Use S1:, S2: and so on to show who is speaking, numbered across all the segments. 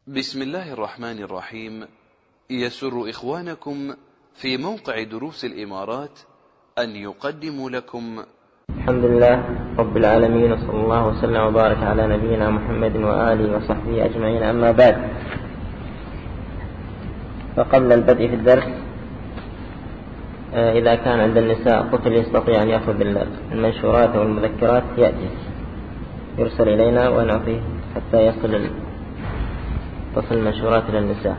S1: بسم الله الرحمن الرحيم. يسر إخوانكم في موقع دروس الإمارات أن يقدموا لكم
S2: الحمد لله رب العالمين، وصلى الله وسلم وبارك على نبينا محمد وآله وصحبه أجمعين. أما بعد، فقبل البدء في الدرس، إذا كان عند النساء طفل يستطيع أن يأخذ المنشورات والمذكرات يرسل إلينا ونعطيه حتى تصل المنشورات إلى النساء.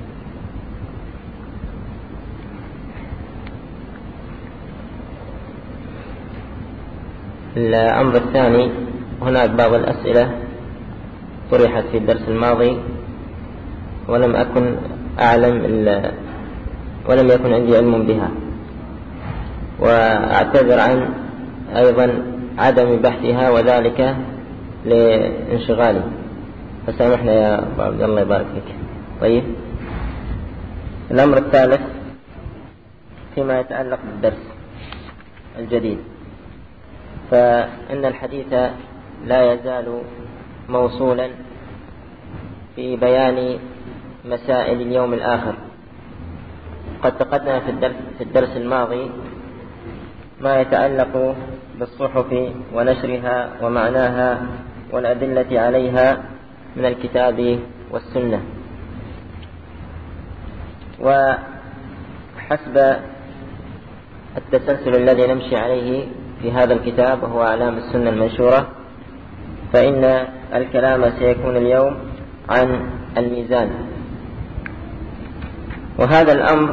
S2: الأمر الثاني، هناك بعض الأسئلة طرحت في الدرس الماضي ولم أكن أعلم ولم يكن عندي علم بها، وأعتذر عن أيضا عدم بحثها وذلك لانشغالي، فسامحنا يا أبو عبد الله يبارك فيك. طيب، الأمر الثالث فيما يتعلق بالدرس الجديد، فإن الحديث لا يزال موصولا في بيان مسائل اليوم الآخر. قد تقدم في الدرس الماضي ما يتعلق بالصحف ونشرها ومعناها والأدلة عليها من الكتاب والسنة، وحسب التسلسل الذي نمشي عليه في هذا الكتاب وهو أعلام السنة المنشورة، فإن الكلام سيكون اليوم عن الميزان. وهذا الأمر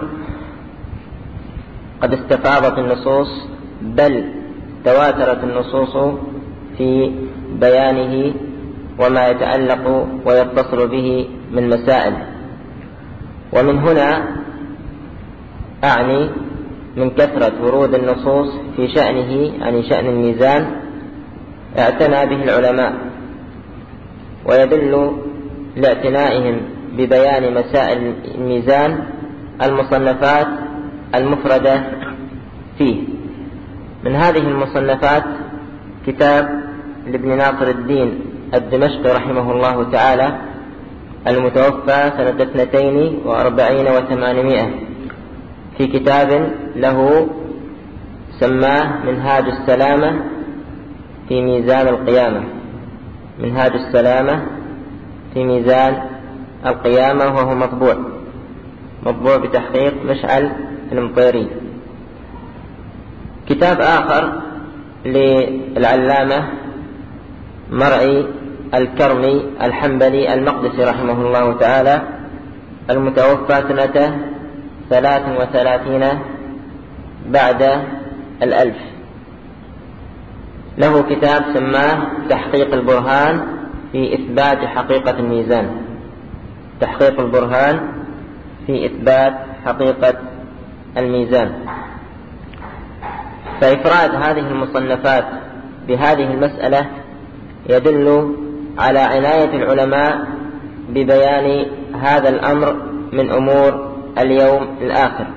S2: قد استفاضت النصوص، بل تواترت النصوص في بيانه وما يتعلق ويتصل به من مسائل. ومن هنا أعني من كثرة ورود النصوص في شأنه، عن شأن الميزان، اعتنى به العلماء، ويدل لاعتنائهم ببيان مسائل الميزان المصنفات المفردة فيه. من هذه المصنفات كتاب لابن ناصر الدين الدمشقي رحمه الله تعالى، المتوفى سنة 42 و800، في كتاب له سماه منهاج السلامة في ميزان القيامة. منهاج السلامة في ميزان القيامة، وهو مطبوع بتحقيق مشعل المطيري. كتاب آخر للعلامة مرعي الكرمي الحنبلي المقدسي رحمه الله تعالى، المتوفى سنة 33 بعد 1000، له كتاب سماه تحقيق البرهان في إثبات حقيقة الميزان. تحقيق البرهان في إثبات حقيقة الميزان. فإفراد هذه المصنفات بهذه المسألة يدل على عناية العلماء ببيان هذا الأمر من أمور اليوم الآخر.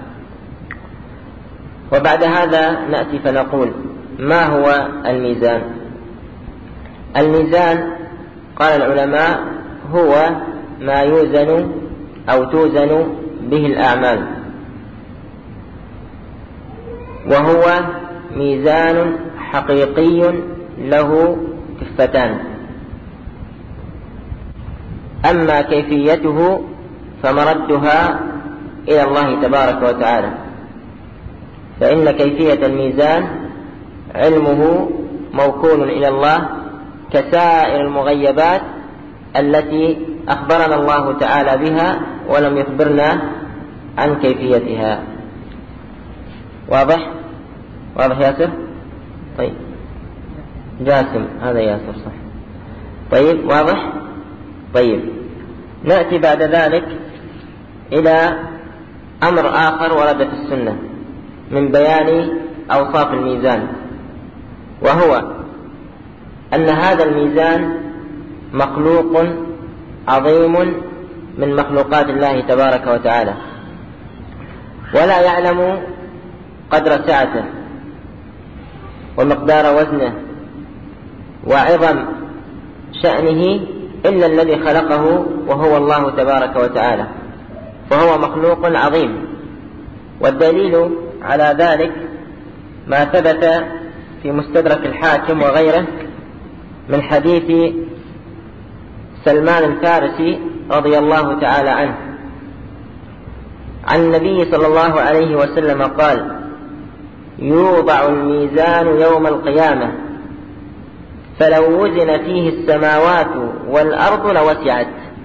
S2: وبعد هذا نأتي فنقول: ما هو الميزان؟ الميزان قال العلماء هو ما يوزن أو توزن به الأعمال، وهو ميزان حقيقي له كفتان. أما كيفيته فمردها إلى الله تبارك وتعالى، فإن كيفية الميزان علمه موكول إلى الله كسائر المغيبات التي أخبرنا الله تعالى بها ولم يخبرنا عن كيفيتها. واضح ياسر؟ طيب، جاسم، هذا ياسر صح. طيب، واضح؟ طيب، نأتي بعد ذلك إلى أمر آخر ورد في السنة من بيان أوصاف الميزان، وهو أن هذا الميزان مخلوق عظيم من مخلوقات الله تبارك وتعالى، ولا يعلم قدر سعته ومقدار وزنه وعظم شأنه إلا الذي خلقه وهو الله تبارك وتعالى، فهو مخلوق عظيم. والدليل على ذلك ما ثبت في مستدرك الحاكم وغيره من حديث سلمان الفارسي رضي الله تعالى عنه عن النبي صلى الله عليه وسلم قال: يوضع الميزان يوم القيامة فلو وزن فيه السماوات والأرض لوسعت،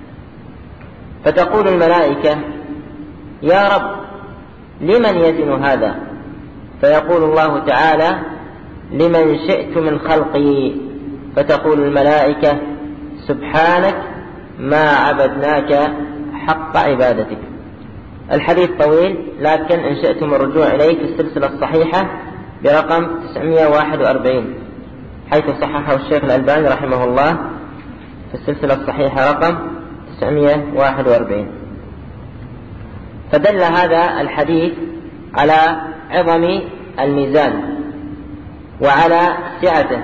S2: فتقول الملائكة: يا رب لمن يزن هذا؟ فيقول الله تعالى: لمن شئت من خلقي. فتقول الملائكة: سبحانك ما عبدناك حق عبادتك. الحديث طويل، لكن إن شئتم الرجوع إليه في السلسلة الصحيحة برقم 941، حيث صححه الشيخ الألباني رحمه الله في السلسلة الصحيحة رقم 941. فدل هذا الحديث على عظم الميزان وعلى سعته،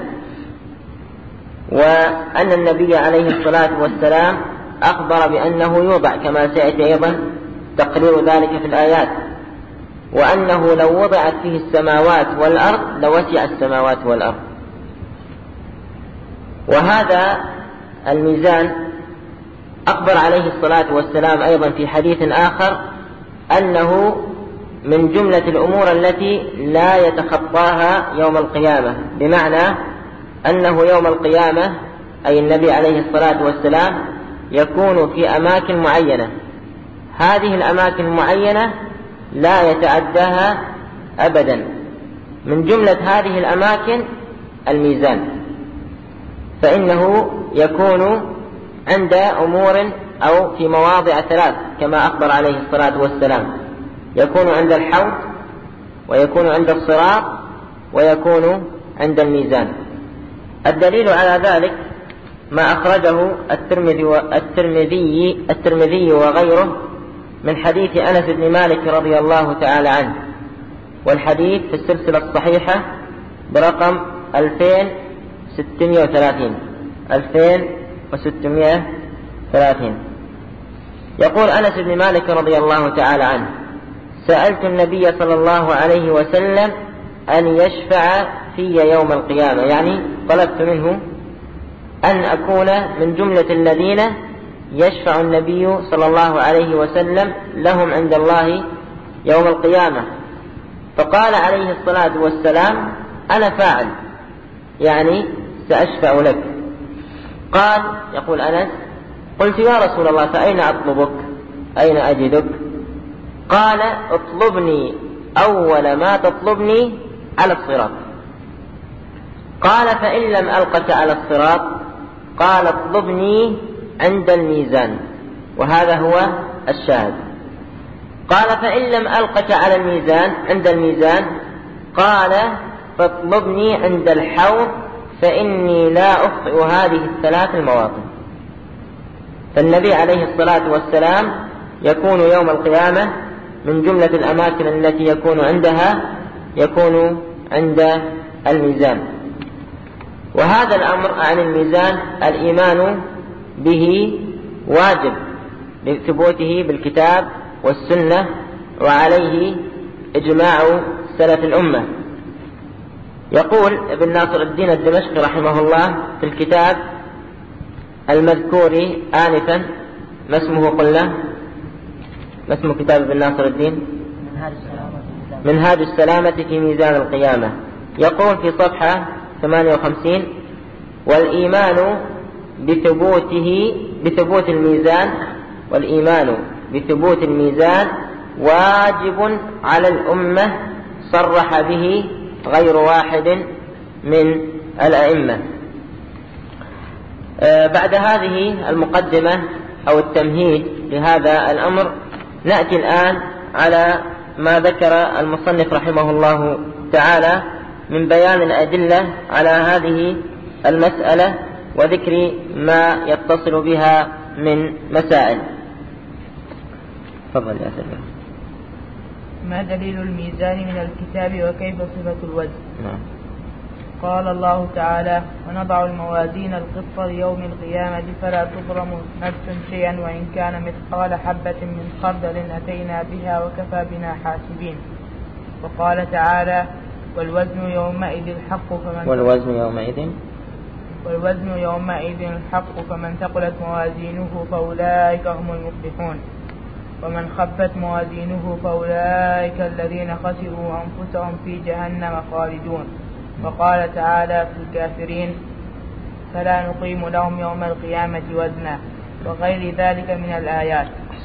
S2: وأن النبي عليه الصلاة والسلام أخبر بأنه يوضع كما سيأتي أيضا تقرير ذلك في الآيات، وأنه لو وضعت فيه السماوات والأرض لوسع السماوات والأرض. وهذا الميزان أخبر عليه الصلاة والسلام أيضا في حديث آخر أنه من جملة الأمور التي لا يتخطاها يوم القيامة، بمعنى أنه يوم القيامة أي النبي عليه الصلاة والسلام يكون في أماكن معينة، هذه الأماكن المعينة لا يتعداها أبدا. من جملة هذه الأماكن الميزان، فإنه يكون عند أمور أو في مواضع ثلاث كما أخبر عليه الصلاة والسلام: يكون عند الحوض، ويكون عند الصراط، ويكون عند الميزان. الدليل على ذلك ما أخرجه الترمذي وغيره من حديث أنس بن مالك رضي الله تعالى عنه، والحديث في السلسلة الصحيحة برقم 2630. يقول أنس بن مالك رضي الله تعالى عنه: سألت النبي صلى الله عليه وسلم أن يشفع في يوم القيامة، يعني طلبت منه أن أكون من جملة الذين يشفع النبي صلى الله عليه وسلم لهم عند الله يوم القيامة. فقال عليه الصلاة والسلام: أنا فاعل، يعني سأشفع لك. قال، يقول أنس: قلت يا رسول الله فأين أطلبك؟ أين أجدك؟ قال: اطلبني أول ما تطلبني على الصراط. قال: فإن لم ألقك على الصراط؟ قال: اطلبني عند الميزان. وهذا هو الشاهد. قال: فإن لم ألقك على الميزان عند الميزان؟ قال: فاطلبني عند الحوض، فإني لا أخطئ هذه الثلاث المواطن. فالنبي عليه الصلاة والسلام يكون يوم القيامة من جملة الأماكن التي يكون عندها يكون عند الميزان. وهذا الأمر عن الميزان الإيمان به واجب لثبوته بالكتاب والسنة، وعليه إجماع سلف الأمة. يقول ابن ناصر الدين الدمشقي رحمه الله في الكتاب المذكور آنفا، ما اسمه قلنا؟ ما اسم كتاب ابن ناصر الدين؟ منهاج السلامة في ميزان القيامة. يقول في صفحة 58: والإيمان بثبوت الميزان، والإيمان بثبوت الميزان واجب على الأمة، صرح به غير واحد من الأئمة. بعد هذه المقدمة أو التمهيد لهذا الأمر، نأتي الآن على ما ذكر المصنف رحمه الله تعالى من بيان الأدلة على هذه المسألة وذكر ما يتصل بها من مسائل. تفضل يا سيدنا.
S3: ما دليل الميزان من الكتاب وكيف صفة الوزن؟ قال الله تعالى: ونضع الموازين القسط ليوم القيامة فلا تظلم نفس شيئا وإن كان مثقال حبة من خردل أتينا بها وكفى بنا حاسبين. وقال تعالى: والوزن يومئذ الحق فمن ثقلت موازينه فأولئك هم المفلحون ومن خفت موازينه فأولئك الذين خسروا أنفسهم في جهنم خالدون. وقال تعالى في الكافرين: فلا نقيم لهم يوم القيامة وزنا، وغير ذلك من الآيات.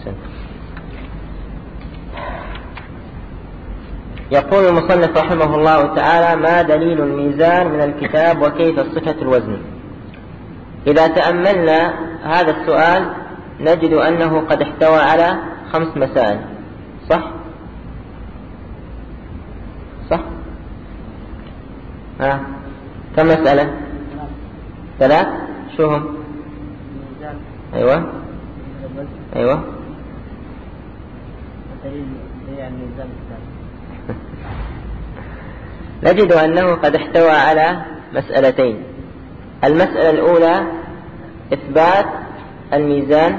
S2: يقول المصنف رحمه الله تعالى: ما دليل الميزان من الكتاب وكيف صفة الوزن؟ إذا تأملنا هذا السؤال نجد أنه قد احتوى على 5 مسائل. صح؟ كم مسألة؟ 3. شو هم؟ أيوة نجد أنه قد احتوى على مسألتين. المسألة الأولى إثبات الميزان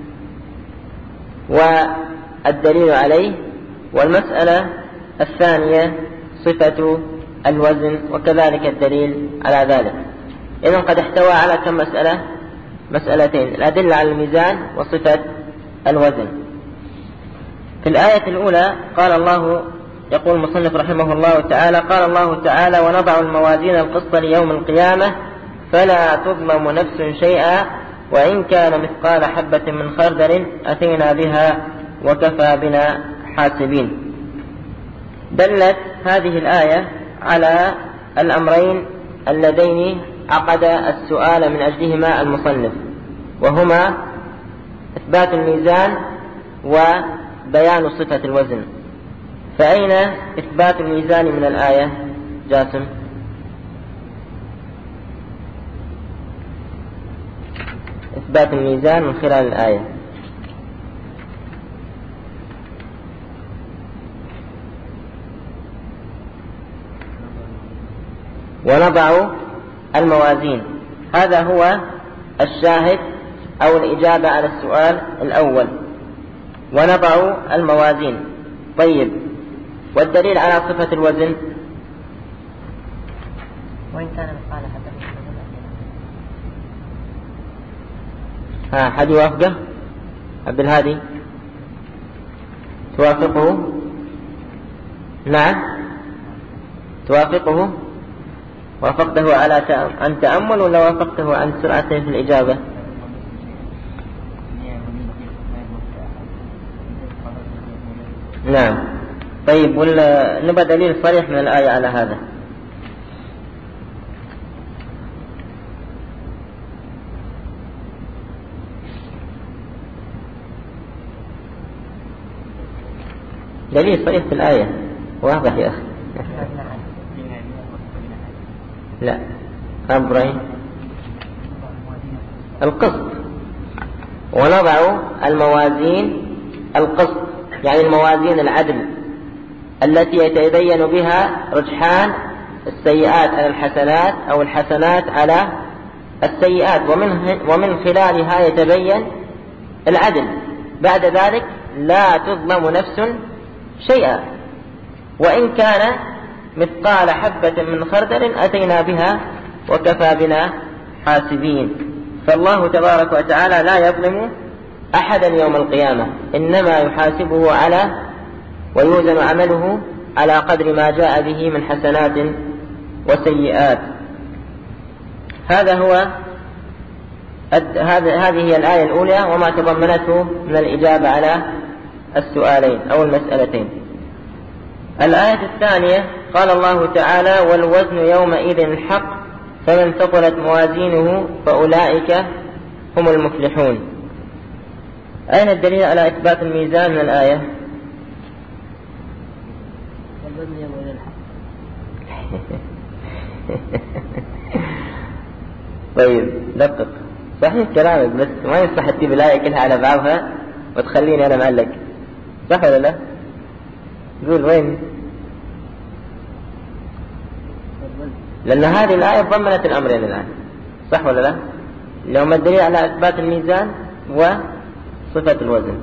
S2: والدليل عليه، والمسألة الثانية صفة الوزن وكذلك الدليل على ذلك. إذن قد احتوى على كم مسألة؟ مسألتين: الأدلة على الميزان وصفة الوزن. في الآية الأولى يقول المصنف رحمه الله تعالى: قال الله تعالى: ونضع الموازين القسط ليوم القيامة فلا تظلم نفس شيئا وإن كان مثقال حبة من خردل أتينا بها وكفى بنا حاسبين. دلت هذه الآية على الأمرين اللذين عقد السؤال من أجلهما المصنف، وهما إثبات الميزان وبيان صفة الوزن. فأين إثبات الميزان من الآية؟ جاسم. إثبات الميزان من خلال الآية. ونضع الموازين، هذا هو الشاهد أو الإجابة على السؤال الأول. ونضع الموازين. طيب، والدليل على صفة الوزن؟ وإن كان مثقال حبة. حد يوافقه؟ عبد الهادي توافقه؟ نعم توافقه. وافقته عن تأمل ولا وافقته عن سرعته في الإجابة؟ نعم. طيب، نبى دليل صريح من الآية على هذا. دليل صريح في الآية واضح يا أخي. لا، إبراهيم القسط. ونضع الموازين القسط، يعني الموازين العدل التي يتبين بها رجحان السيئات على الحسنات أو الحسنات على السيئات، ومن خلالها يتبين العدل. بعد ذلك لا تظلم نفس شيئا وإن كان مثقال حبة من خردل أتينا بها وكفى بنا حاسبين. فالله تبارك وتعالى لا يظلم أحدا يوم القيامة، إنما يحاسبه على ويوزن عمله على قدر ما جاء به من حسنات وسيئات. هذه هي الآية الأولى وما تضمنته من الإجابة على السؤالين أو المسألتين. الآية الثانية قال الله تعالى: والوزن يومئذ الحق فمن ثقلت موازينه فأولئك هم المفلحون. أين الدليل على إثبات الميزان من الآية؟ والوزن يومئذ الحق. طيب دقق، صحيح كلامك، بس ما يصح تجيب الآية كلها على بعضها وتخليني أنا معلق، صح ولا لا؟ قول وين؟ لأن هذه الآية ضمنت الأمرين الآن، صح ولا لا؟ لهم الدليل على إثبات الميزان وصفة الوزن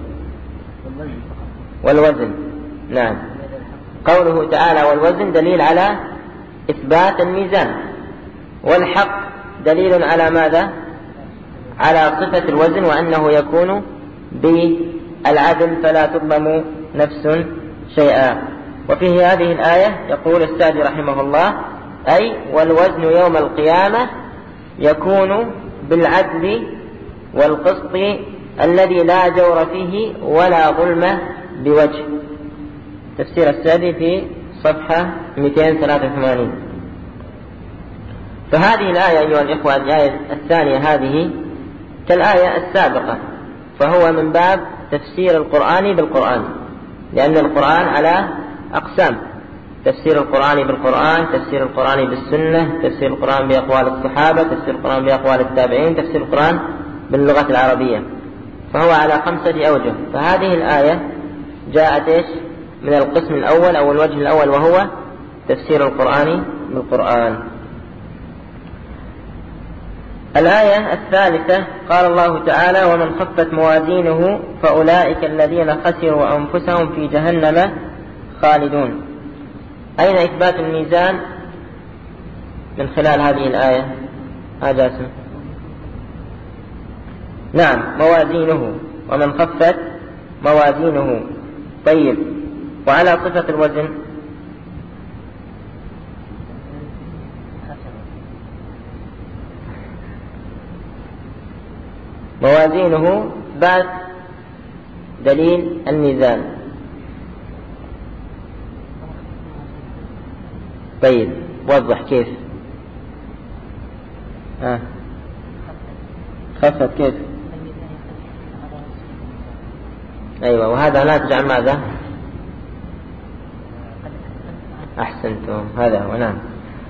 S2: والوزن. نعم، قوله تعالى والوزن دليل على إثبات الميزان، والحق دليل على ماذا؟ على صفة الوزن، وأنه يكون بالعدل فلا تظلم نفس شيئا. وفي هذه الآية يقول السعدي رحمه الله: أي والوزن يوم القيامة يكون بالعدل والقسط الذي لا جور فيه ولا ظلم بوجه. تفسير السعدي في صفحة 283. فهذه الآية أيها الإخوة، الآية الثانية هذه كالآية السابقة، فهو من باب تفسير القرآن بالقرآن، لأن القرآن على أقسام: تفسير القرآن بالقرآن، تفسير القرآن بالسنة، تفسير القرآن بأقوال الصحابة، تفسير القرآن بأقوال التابعين، تفسير القرآن باللغة العربية، فهو على 5 أوجه. فهذه الآية جاءت إيش؟ من القسم الأول أو الوجه الأول، وهو تفسير القرآن بالقرآن. الآية الثالثة قال الله تعالى: ومن خفت موازينه فأولئك الذين خسروا أنفسهم في جهنم خالدون. أين إثبات الميزان من خلال هذه الآية؟ جاسم. نعم، موازينه، ومن خفت موازينه. طيب، وعلى صفة الوزن موازينه بعد دليل الميزان. طيب، وضح كيف. خفت كيف؟ أيوة، وهذا ناتج عن ماذا؟ أحسنتم، هذا هو. نعم،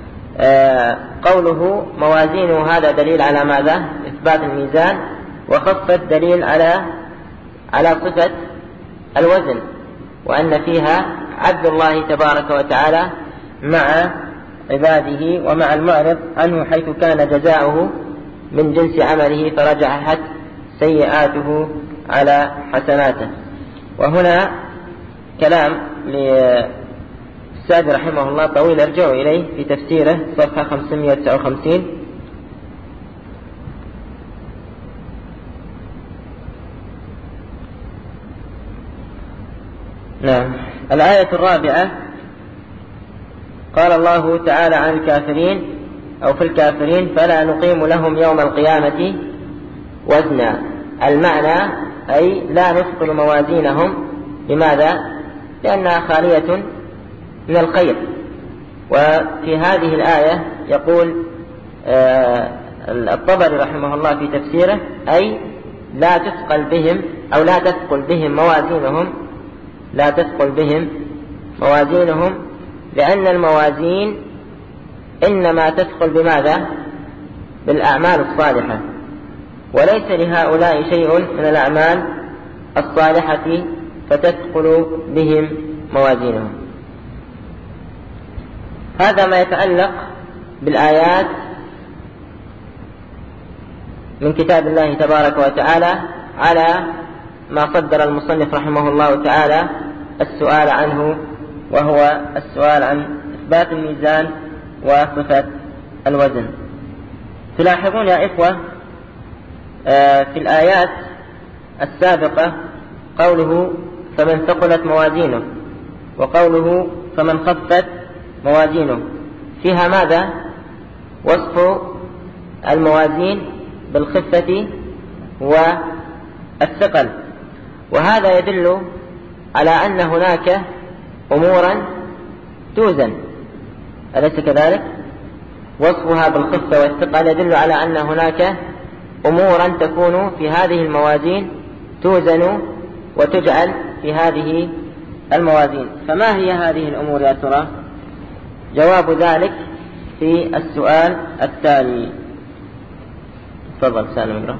S2: قوله موازينه هذا دليل على ماذا؟ إثبات الميزان. وخفت دليل على صفة الوزن، وأن فيها عدل الله تبارك وتعالى مع عباده ومع المعرض عنه، حيث كان جزاؤه من جنس عمله فرجحت سيئاته على حسناته. وهنا كلام للسعدي رحمه الله طويل، ارجعوا إليه في تفسيره صفحة 559. نعم، الآية الرابعة قال الله تعالى عن الكافرين أو في الكافرين: فلا نقيم لهم يوم القيامة وزنا. المعنى أي لا نثقل موازينهم. لماذا؟ لأنها خالية من الخير. وفي هذه الآية يقول الطبري رحمه الله في تفسيره: أي لا تثقل بهم أو لا تثقل بهم موازينهم، لا تثقل بهم موازينهم، لأن الموازين إنما تثقل بماذا؟ بالأعمال الصالحة، وليس لهؤلاء شيء من الأعمال الصالحة فتثقل بهم موازينهم. هذا ما يتعلق بالآيات من كتاب الله تبارك وتعالى على ما صدر المصنف رحمه الله تعالى السؤال عنه، وهو السؤال عن إثبات الميزان وصفة الوزن. تلاحظون يا إخوة في الآيات السابقة قوله فمن ثقلت موازينه، وقوله فمن خفت موازينه، فيها ماذا؟ وصف الموازين بالخفة والثقل. وهذا يدل على أن هناك أمورا توزن، أليس كذلك؟ وصفها بالخفة والثقل يدل على أن هناك أمورا تكون في هذه الموازين توزن وتجعل في هذه الموازين. فما هي هذه الأمور يا ترى؟ جواب ذلك في السؤال التالي. تفضل سالم اقرأ.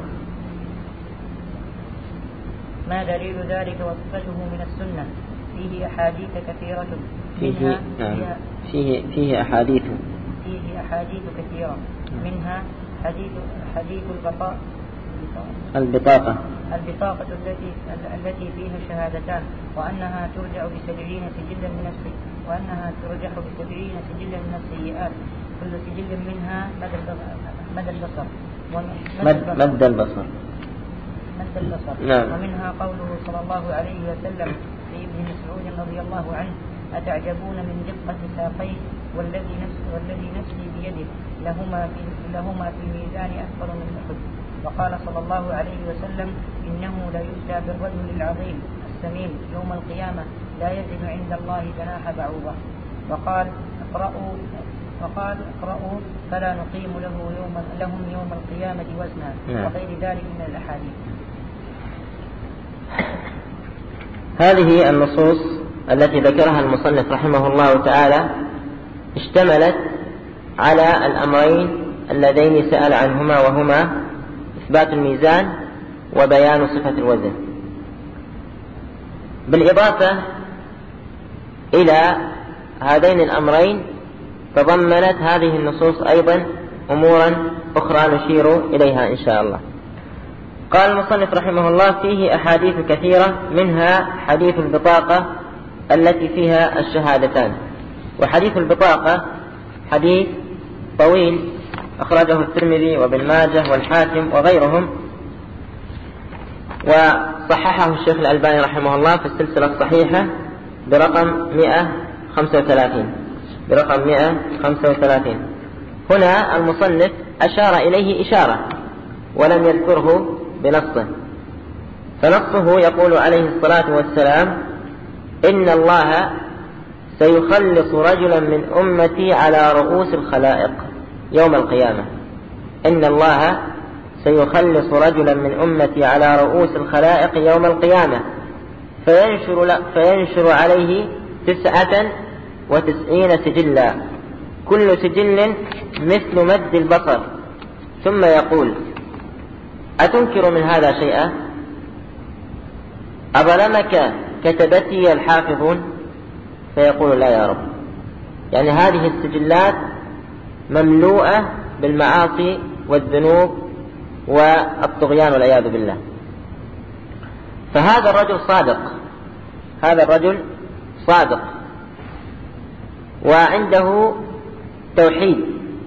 S4: ما دليل ذلك وصفته من السنة؟ فيه أحاديث كثيرة.
S2: فيه أحاديث
S4: فيه أحاديث كثيرة، منها حديث البطاقة التي فيها شهادتان، وأنها ترجع ب70 سجلا من السيئات، كل سجل منها مد البصر.
S2: نعم.
S4: ومنها قوله صلى الله عليه وسلم لابن مسعود رضي الله عنه: أتعجبون من دقة ساقيه والذي نفسي بيده لهما في الميزان أثقل من أحد. وقال صلى الله عليه وسلم: إنه لا يؤتى بالرجل العظيم السمين يوم القيامة لا يزن عند الله جناح بعوضة. وقال: اقرأوا فلا نقيم لهم يوم القيامة وزنا، وغير ذلك من الأحاديث.
S2: هذه النصوص التي ذكرها المصنف رحمه الله تعالى اشتملت على الأمرين اللذين سأل عنهما، وهما إثبات الميزان وبيان صفة الوزن. بالإضافة إلى هذين الأمرين تضمنت هذه النصوص أيضا أمورا أخرى نشير إليها إن شاء الله. قال المصنف رحمه الله: فيه أحاديث كثيرة، منها حديث البطاقة التي فيها الشهادتان. وحديث البطاقة حديث طويل أخرجه الترمذي وابن ماجه والحاكم وغيرهم، وصححه الشيخ الألباني رحمه الله في السلسلة الصحيحة برقم 135. هنا المصنف أشار إليه إشارة ولم يذكره بنصه، فنصه يقول عليه الصلاة والسلام: إن الله سيخلص رجلا من أمتي على رؤوس الخلائق يوم القيامة. إن الله سيخلص رجلا من أمتي على رؤوس الخلائق يوم القيامة فينشر عليه 99 سجلا، كل سجل مثل مد البصر، ثم يقول: أتنكر من هذا شيئا؟ أظلمك كتبتي الحافظون؟ فيقول: لا يا رب. يعني هذه السجلات مملوءة بالمعاصي والذنوب والطغيان والعياذ بالله. فهذا الرجل صادق وعنده توحيد،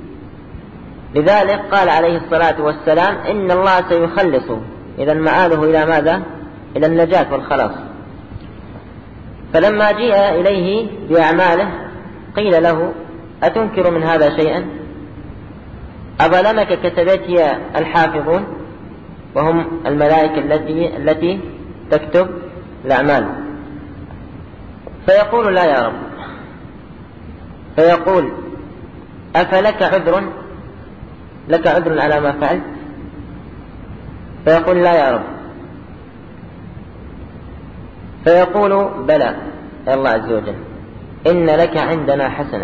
S2: لذلك قال عليه الصلاة والسلام: إن الله سيخلصه. إذا مآله إلى ماذا؟ إلى النجاة والخلاص. فلما جاء إليه بأعماله قيل له: أتنكر من هذا شيئا؟ أظلمك كتبتي الحافظون، وهم الملائكة التي تكتب الأعمال. فيقول: لا يا رب. فيقول: أفلك عذر؟ لك عذر على ما فعلت؟ فيقول: لا يا رب. فيقول: بلى يا الله عز وجل، إن لك عندنا حسنة،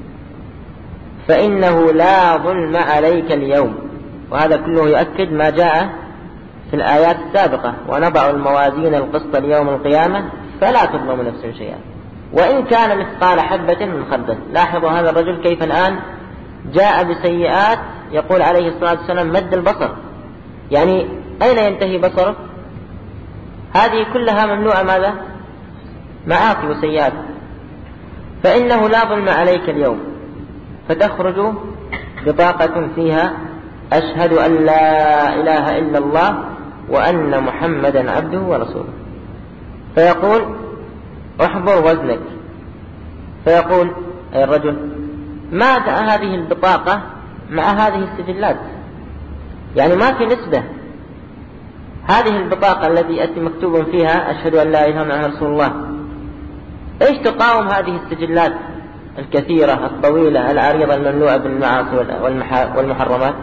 S2: فإنه لا ظلم عليك اليوم. وهذا كله يؤكد ما جاء في الآيات السابقة: ونضع الموازين القسط ليوم القيامة فلا تظلم نفس شيئا وإن كان مثقال حبة من خردل. لاحظوا هذا الرجل كيف الآن جاء بسيئات، يقول عليه الصلاة والسلام: مد البصر. يعني أين ينتهي بصره؟ هذه كلها مملوءة ماذا؟ معاصي وسيئات. فإنه لا ظلم عليك اليوم، فتخرج بطاقة فيها: أشهد أن لا إله إلا الله وأن محمدا عبده ورسوله. فيقول: احضر وزنك. فيقول أي الرجل: ما هذه البطاقة مع هذه السجلات؟ يعني ما في نسبة. هذه البطاقة التي يأتي مكتوب فيها أشهد أن لا إله إلا الله رسول الله، إيش تقاوم هذه السجلات الكثيرة الطويلة العريضة المملوءة بالمعاصي والمحرمات؟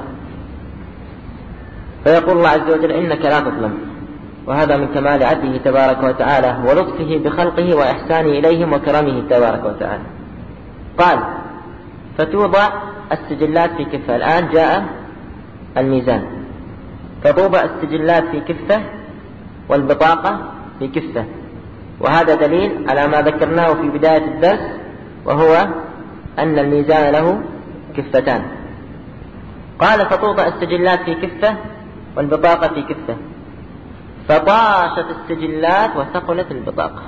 S2: فيقول الله عز وجل: إنك لا تظلم. وهذا من كمال عدله تبارك وتعالى ولطفه بخلقه وإحسانه إليهم وكرمه تبارك وتعالى. قال: فتوضع السجلات في كفة. الآن جاء الميزان، فتوضع السجلات في كفة والبطاقة في كفة. وهذا دليل على ما ذكرناه في بداية الدرس، وهو أن الميزان له كفتان. قال فتوضع السجلات في كفة والبطاقة في كفة، فطاشت السجلات وثقلت البطاقة،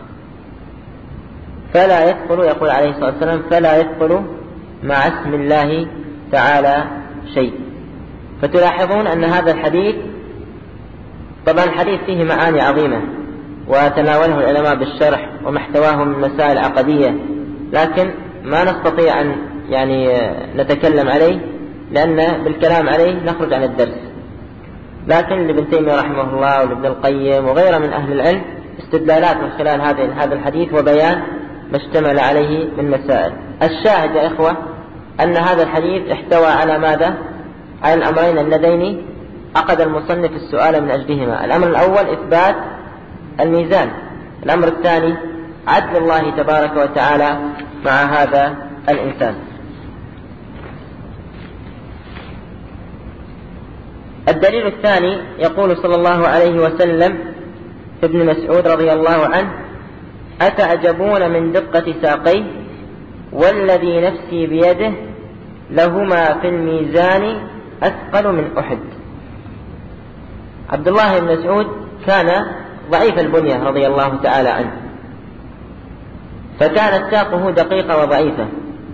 S2: فلا يثقل، يقول عليه الصلاة والسلام فلا يثقل مع اسم الله تعالى شيء. فتلاحظون أن هذا الحديث، طبعا الحديث فيه معاني عظيمة وتناوله العلماء بالشرح وما احتواه من مسائل عقدية، لكن ما نستطيع أن نتكلم عليه، لأن بالكلام عليه نخرج عن الدرس. لكن لابن تيمية رحمه الله ولابن القيم وغيره من أهل العلم استدلالات من خلال هذا الحديث وبيان ما اشتمل عليه من مسائل. الشاهد يا إخوة أن هذا الحديث احتوى على ماذا؟ على الأمرين اللذين عقد المصنف السؤال من أجلهما. الأمر الأول إثبات الميزان، الأمر الثاني عدل الله تبارك وتعالى مع هذا الإنسان. الدليل الثاني يقول صلى الله عليه وسلم في ابن مسعود رضي الله عنه: أتعجبون من دقة ساقيه والذي نفسي بيده لهما في الميزان أثقل من أحد. عبد الله بن مسعود كان ضعيف البنية رضي الله تعالى عنه، فكانت ساقه دقيقة وضعيفة،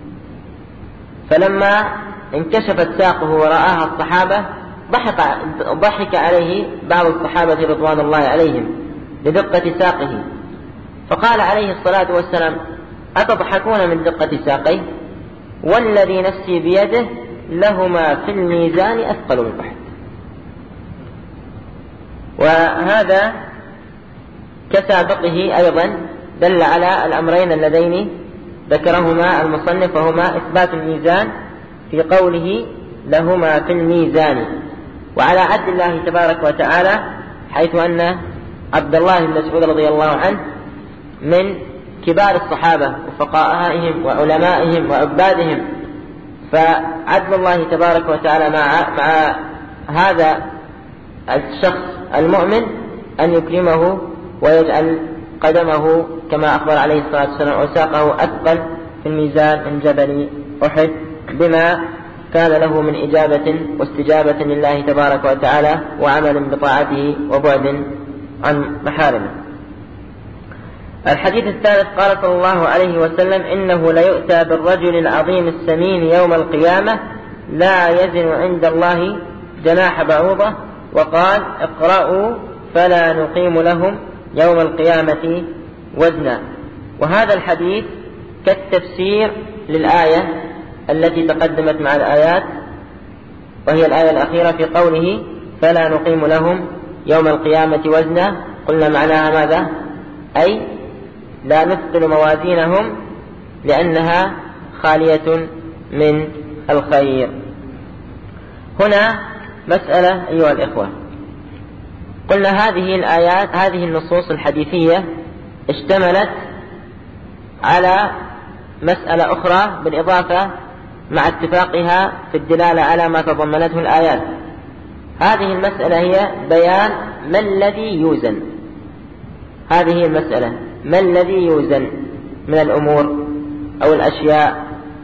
S2: فلما انكشفت ساقه ورآها الصحابة ضحك عليه بعض الصحابة رضوان الله عليهم لدقة ساقه، فقال عليه الصلاة والسلام: أتضحكون من دقة ساقيه والذي نفسي بيده لهما في الميزان أثقل من أحد. وهذا كسابقه أيضا دل على الأمرين اللذين ذكرهما المصنف، وهما إثبات الميزان في قوله لهما في الميزان، وعلى عدل الله تبارك وتعالى، حيث أن عبد الله بن مسعود رضي الله عنه من كبار الصحابة وفقهائهم وعلمائهم وعبادهم، فعدل الله تبارك وتعالى مع هذا الشخص المؤمن أن يكرمه ويجعل قدمه كما أخبر عليه الصلاة والسلام وساقه أثقل في الميزان من جبل أحد، بما كان له من إجابة واستجابة لله تبارك وتعالى وعمل بطاعته وبعد عن محارمه. الحديث الثالث قال صلى الله عليه وسلم: إنه ليؤتى بالرجل العظيم السمين يوم القيامة لا يزن عند الله جناح بعوضة، وقال: اقرأوا فلا نقيم لهم يوم القيامة وزنا. وهذا الحديث كالتفسير للآية التي تقدمت مع الآيات، وهي الآية الأخيرة في قوله فلا نقيم لهم يوم القيامة وزنا. قلنا معناها ماذا؟ أي لا نثقل موازينهم لأنها خالية من الخير. هنا مسألة أيها الإخوة، قلنا هذه الآيات، هذه النصوص الحديثية اشتملت على مسألة أخرى بالإضافة مع اتفاقها في الدلالة على ما تضمنته الآيات. هذه المسألة هي بيان ما الذي يوزن. هذه المسألة ما الذي يوزن من الأمور أو الأشياء.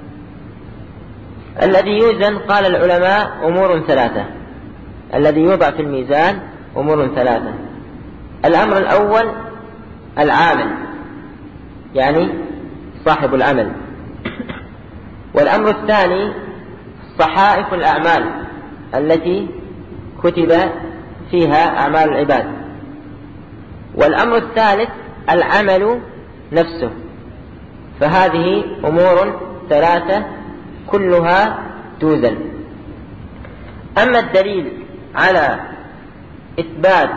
S2: الذي يوزن قال العلماء أمور ثلاثة. الذي يوضع في الميزان أمور ثلاثة. الأمر الأول العامل، يعني صاحب العمل. والأمر الثاني صحائف الأعمال التي كتب فيها أعمال العباد. والأمر الثالث العمل نفسه. فهذه أمور ثلاثة كلها توزن. أما الدليل على إثبات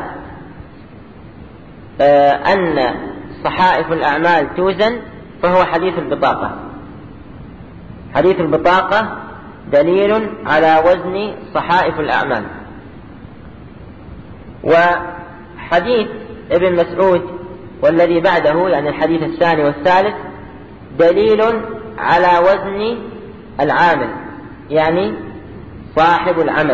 S2: أن صحائف الأعمال توزن فهو حديث البطاقة. حديث البطاقة دليل على وزن صحائف الأعمال. وحديث ابن مسعود والذي بعده، يعني الحديث الثاني والثالث، دليل على وزن العامل، يعني صاحب العمل.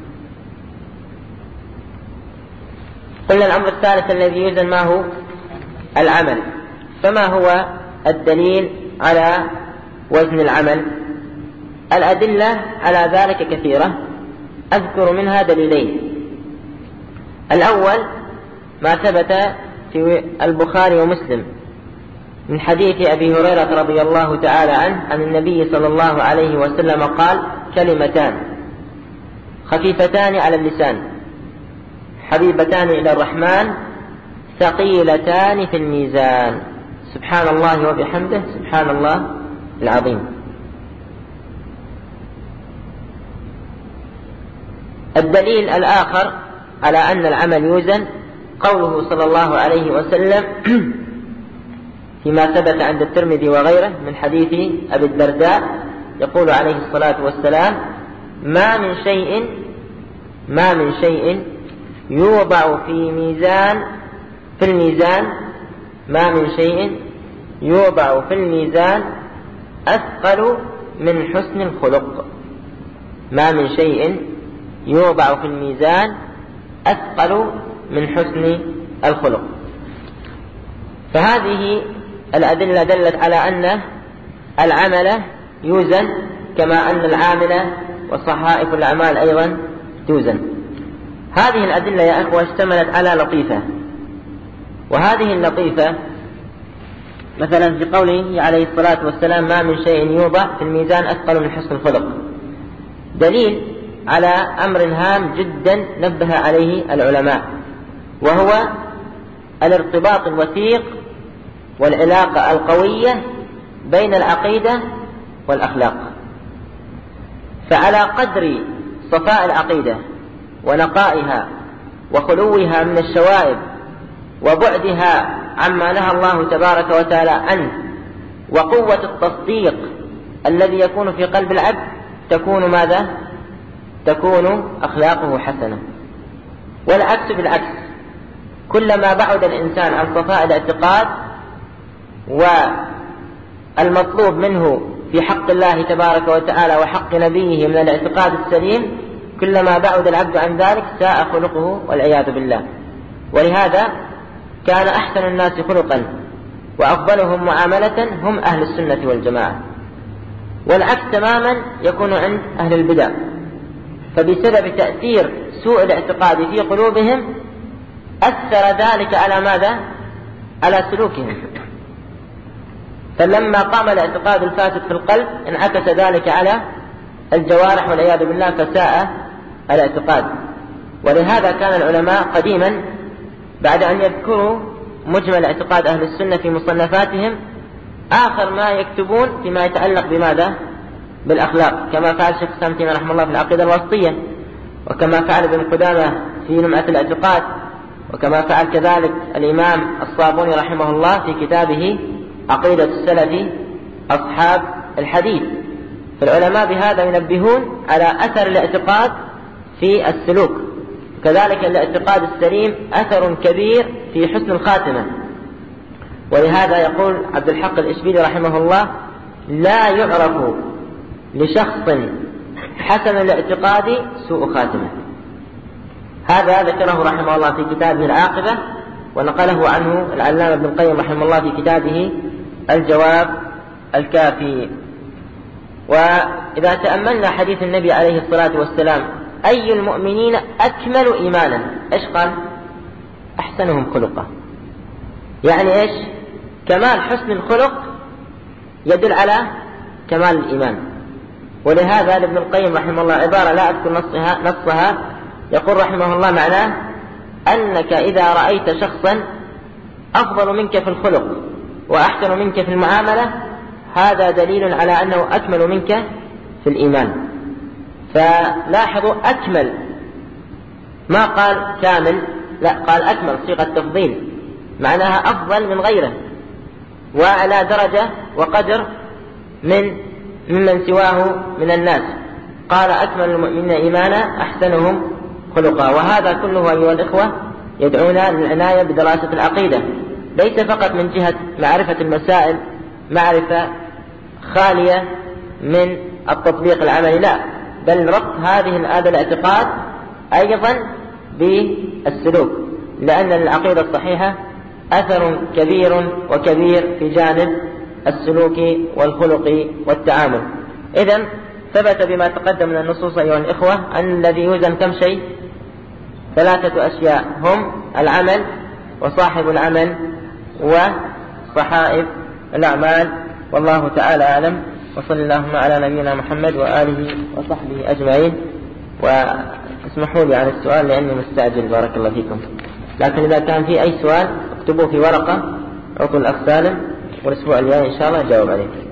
S2: قلنا الأمر الثالث الذي يوزن ما هو؟ العمل. فما هو الدليل على وزن العمل؟ الأدلة على ذلك كثيرة، أذكر منها دليلين. الأول ما ثبت في البخاري ومسلم من حديث أبي هريرة رضي الله تعالى عنه عن النبي صلى الله عليه وسلم قال: كلمتان خفيفتان على اللسان حبيبتان إلى الرحمن ثقيلتان في الميزان، سبحان الله وبحمده سبحان الله العظيم. الدليل الآخر على أن العمل يوزن قوله صلى الله عليه وسلم فيما ثبت عند الترمذي وغيره من حديث أبي الدرداء يقول عليه الصلاة والسلام: ما من شيء يوضع في الميزان ما من شيء يوضع في الميزان أثقل من حسن الخلق. ما من شيء يوضع في الميزان أثقل من حسن الخلق. فهذه الأدلة دلت على أن العمل يوزن، كما أن العامل وصحائف الأعمال أيضا توزن. هذه الأدلة يا أخوة اشتملت على لطيفة، وهذه اللطيفة مثلا في قوله عليه الصلاة والسلام: ما من شيء يوضع في الميزان أثقل من حسن الخلق، دليل على أمر هام جدا نبه عليه العلماء، وهو الارتباط الوثيق والعلاقة القوية بين العقيدة والأخلاق. فعلى قدر صفاء العقيدة ونقائها وخلوها من الشوائب وبعدها عما نهى الله تبارك وتعالى عنه وقوة التصديق الذي يكون في قلب العبد تكون ماذا؟ تكون أخلاقه حسنة. والعكس بالعكس، كلما بعد الإنسان عن صفاء الاعتقاد والمطلوب منه في حق الله تبارك وتعالى وحق نبيه من الاعتقاد السليم، كلما بعد العبد عن ذلك ساء خلقه والعياذ بالله. ولهذا كان أحسن الناس خلقا وأفضلهم معاملة هم أهل السنة والجماعة. والعكس تماما يكون عند أهل البدع، فبسبب تأثير سوء الاعتقاد في قلوبهم أثر ذلك على ماذا؟ على سلوكهم. فلما قام الاعتقاد الفاسد في القلب انعكس ذلك على الجوارح والعياذ بالله فساء الاعتقاد. ولهذا كان العلماء قديما بعد أن يذكروا مجمل اعتقاد أهل السنة في مصنفاتهم آخر ما يكتبون فيما يتعلق بماذا؟ بالأخلاق، كما فعل شيخ الإسلام ابن تيمية رحمه الله في العقيدة الوسطية، وكما فعل ابن قدامة في لمعة الاعتقاد، وكما فعل كذلك الإمام الصابوني رحمه الله في كتابه عقيدة السلف أصحاب الحديث. فالعلماء بهذا ينبهون على أثر الاعتقاد في السلوك، كذلك الاعتقاد السليم أثر كبير في حسن الخاتمة. ولهذا يقول عبد الحق الإشبيلي رحمه الله: لا يعرف لشخص حسن الاعتقاد سوء خاتمة. هذا ذكره رحمه الله في كتابه العاقبة، ونقله عنه العلامة ابن القيم رحمه الله في كتابه الجواب الكافي. وإذا تأملنا حديث النبي عليه الصلاة والسلام: أي المؤمنين أكمل إيمانا، إيش قال؟ أحسنهم خلقا. يعني إيش؟ كمال حسن الخلق يدل على كمال الإيمان. ولهذا ابن القيم رحمه الله عبارة لا أذكر نصها يقول رحمه الله معناه: أنك إذا رأيت شخصا أفضل منك في الخلق وأحسن منك في المعاملة، هذا دليل على أنه أكمل منك في الإيمان. فلاحظوا أكمل، ما قال كامل، لا قال أكمل، صيغة تفضيل، معناها أفضل من غيره وعلى درجة وقدر ممن سواه من الناس. قال: أكمل المؤمنين إيمانا أحسنهم خلقا. وهذا كله أيها الإخوة يدعونا للعناية بدراسة العقيدة، ليس فقط من جهة معرفة المسائل معرفة خالية من التطبيق العملي، لا، بل ربط هذه الاعتقاد أيضا بالسلوك، لأن العقيدة الصحيحة أثر كبير وكبير في جانب السلوك والخلق والتعامل. إذن ثبت بما تقدم من النصوص أيها الإخوة أن الذي يوزن كم شيء؟ 3 أشياء هم العمل وصاحب العمل وصحائف الأعمال. والله تعالى أعلم، وصلى اللهم على نبينا محمد وآله وصحبه أجمعين. واسمحوا لي عن السؤال لأني مستعجل بارك الله فيكم، لكن إذا كان في أي سؤال اكتبوه في ورقة، عطوا الأخ سالم، والأسبوع الجاي إن شاء الله جاوب عليه.